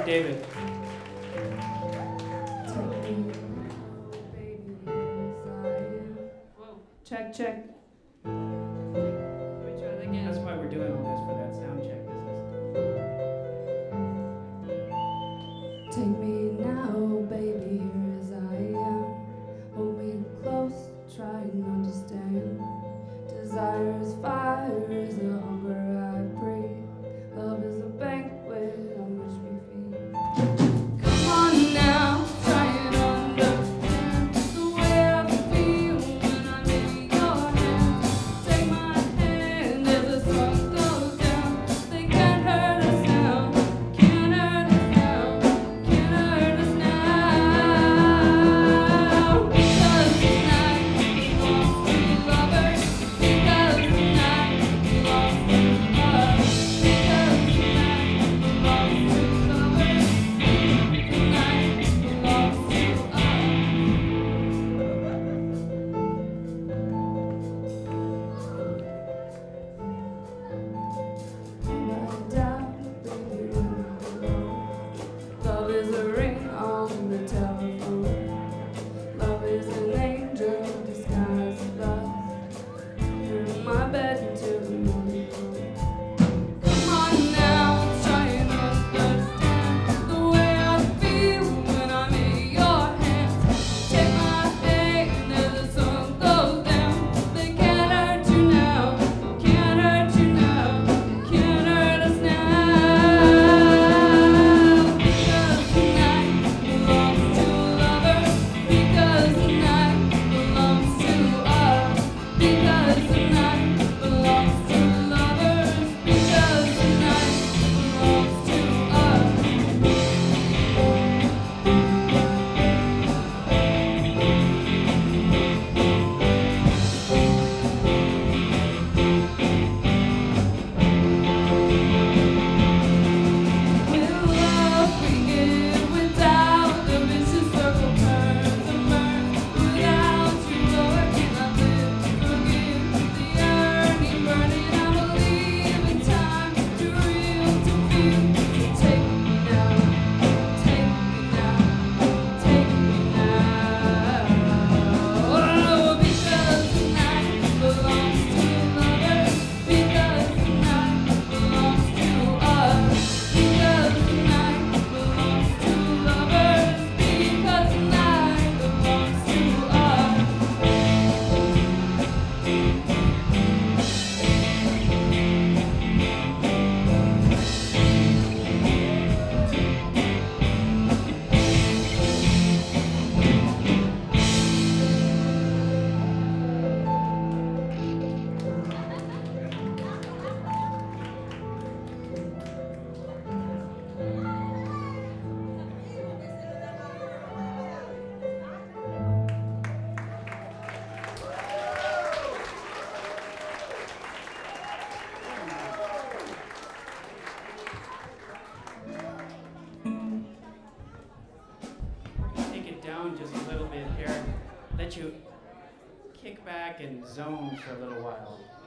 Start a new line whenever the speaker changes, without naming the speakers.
David.
Whoa, check, check.
Let me try that again. That's why we're doing all this, for that sound check.
Take me now, baby, here as I am. Hold me close, try and understand. Desire is fire, is the hunger I breathe. Love is a banquet on which we feed. Come on now, try and understand the way I feel when I'm in your hands. Take my hand as the sun goes down. They can't hurt us now, can't hurt us now, can't hurt us now. Because tonight belongs to lovers. Because tonight belongs to us. Because tonight belongs to lovers. Tonight belongs to us. Love is a ring on the telephone. Love is an angel disguised as love. You're in my bed until the morning comes. Come on now, try and understand the way I feel when I'm in your hands. Take my hand as the sun goes down. They can't hurt you now, can't hurt you now, can't hurt us now. Because tonight belongs to lovers. Because tonight belongs to us. Because tonight belongs to lovers. Because tonight belongs to us. With love we give, without the vicious circle turns and burns. Without you, Lord, cannot live. Forgive the yearning, burning. I believe in time to real, to feel. So take me now, take me now, take me now. Oh, because tonight belongs to lovers. Because tonight belongs to us. Because tonight belongs to lovers. Because tonight belongs to us.
Take it down just a little bit here. Let you kick back and zone for a little while.